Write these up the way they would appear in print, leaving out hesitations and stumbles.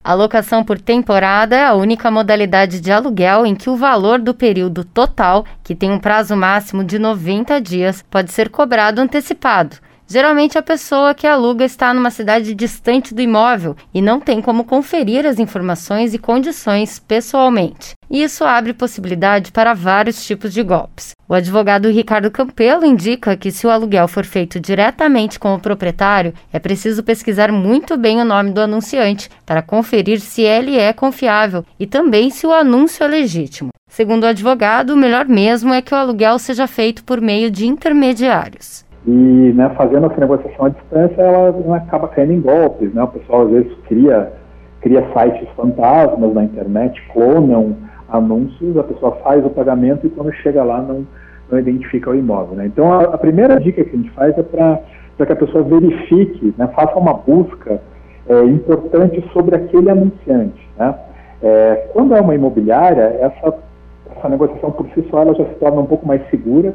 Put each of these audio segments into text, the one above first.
A locação por temporada é a única modalidade de aluguel em que o valor do período total, que tem um prazo máximo de 90 dias, pode ser cobrado antecipado. Geralmente a pessoa que aluga está numa cidade distante do imóvel e não tem como conferir as informações e condições pessoalmente. E isso abre possibilidade para vários tipos de golpes. O advogado Ricardo Campelo indica que se o aluguel for feito diretamente com o proprietário, é preciso pesquisar muito bem o nome do anunciante para conferir se ele é confiável e também se o anúncio é legítimo. Segundo o advogado, o melhor mesmo é que o aluguel seja feito por meio de intermediários. E, fazendo essa negociação à distância, ela acaba caindo em golpes, O pessoal, às vezes, cria sites fantasmas na internet, clonam anúncios, a pessoa faz o pagamento e quando chega lá não identifica o imóvel, Então, a primeira dica que a gente faz é para que a pessoa verifique, faça uma busca importante sobre aquele anunciante, Quando é uma imobiliária, essa negociação por si só ela já se torna um pouco mais segura.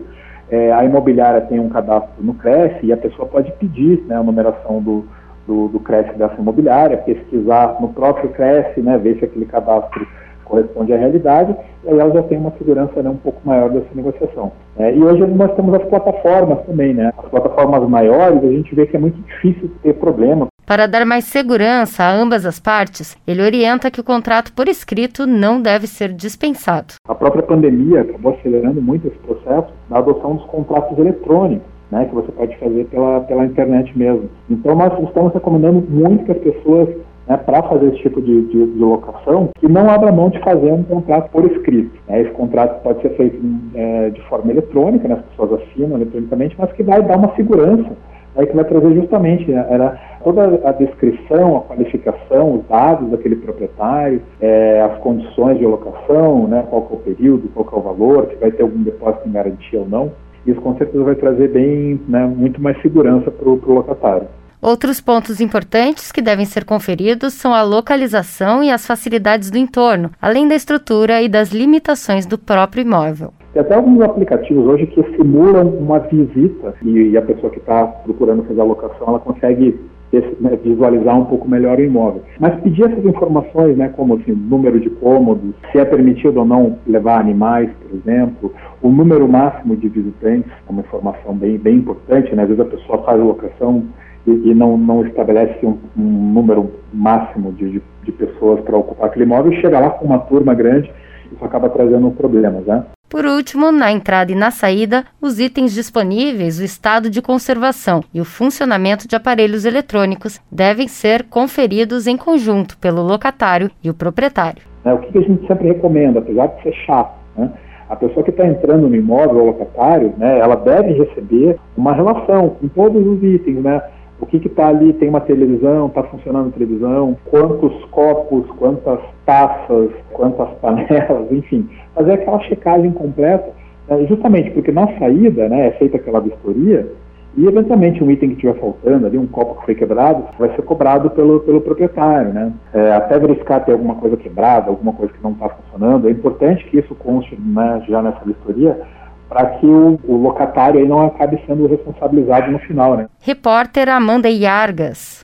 A imobiliária tem um cadastro no CRES e a pessoa pode pedir a numeração do CRES dessa imobiliária, pesquisar no próprio CRES, ver se aquele cadastro corresponde à realidade, e aí ela já tem uma segurança um pouco maior dessa negociação. E hoje nós temos as plataformas também, As plataformas maiores, a gente vê que é muito difícil ter problema. Para dar mais segurança a ambas as partes, ele orienta que o contrato por escrito não deve ser dispensado. A própria pandemia acabou acelerando muito esse processo da adoção dos contratos eletrônicos, que você pode fazer pela internet mesmo. Então nós estamos recomendando muito que as pessoas, para fazer esse tipo de locação, que não abra mão de fazer um contrato por escrito. Esse contrato pode ser feito de forma eletrônica, as pessoas assinam eletronicamente, mas que vai dar uma segurança, que vai trazer justamente toda a descrição, a qualificação, os dados daquele proprietário, as condições de locação, qual que é o período, qual que é o valor, se vai ter algum depósito em garantia ou não. Isso com certeza vai trazer muito mais segurança para o locatário. Outros pontos importantes que devem ser conferidos são a localização e as facilidades do entorno, além da estrutura e das limitações do próprio imóvel. Tem até alguns aplicativos hoje que simulam uma visita e a pessoa que está procurando fazer a locação, ela consegue visualizar um pouco melhor o imóvel. Mas pedir essas informações, como assim, número de cômodos, se é permitido ou não levar animais, por exemplo, o número máximo de visitantes, é uma informação bem importante, Às vezes a pessoa faz a locação e não estabelece um número máximo de pessoas para ocupar aquele imóvel e chega lá com uma turma grande, isso acaba trazendo problemas, Por último, na entrada e na saída, os itens disponíveis, o estado de conservação e o funcionamento de aparelhos eletrônicos devem ser conferidos em conjunto pelo locatário e o proprietário. O que a gente sempre recomenda, apesar de ser chato, a pessoa que está entrando no imóvel, o locatário, ela deve receber uma relação com todos os itens, O que está ali, tem uma televisão, está funcionando a televisão, quantos copos, quantas taças, quantas panelas, enfim, fazer aquela checagem completa, justamente porque na saída, é feita aquela vistoria e eventualmente um item que estiver faltando, ali um copo que foi quebrado, vai ser cobrado pelo proprietário, até verificar ter alguma coisa quebrada, alguma coisa que não está funcionando, é importante que isso conste já nessa vistoria, para que o locatário aí não acabe sendo responsabilizado no final, Repórter Amanda Iargas.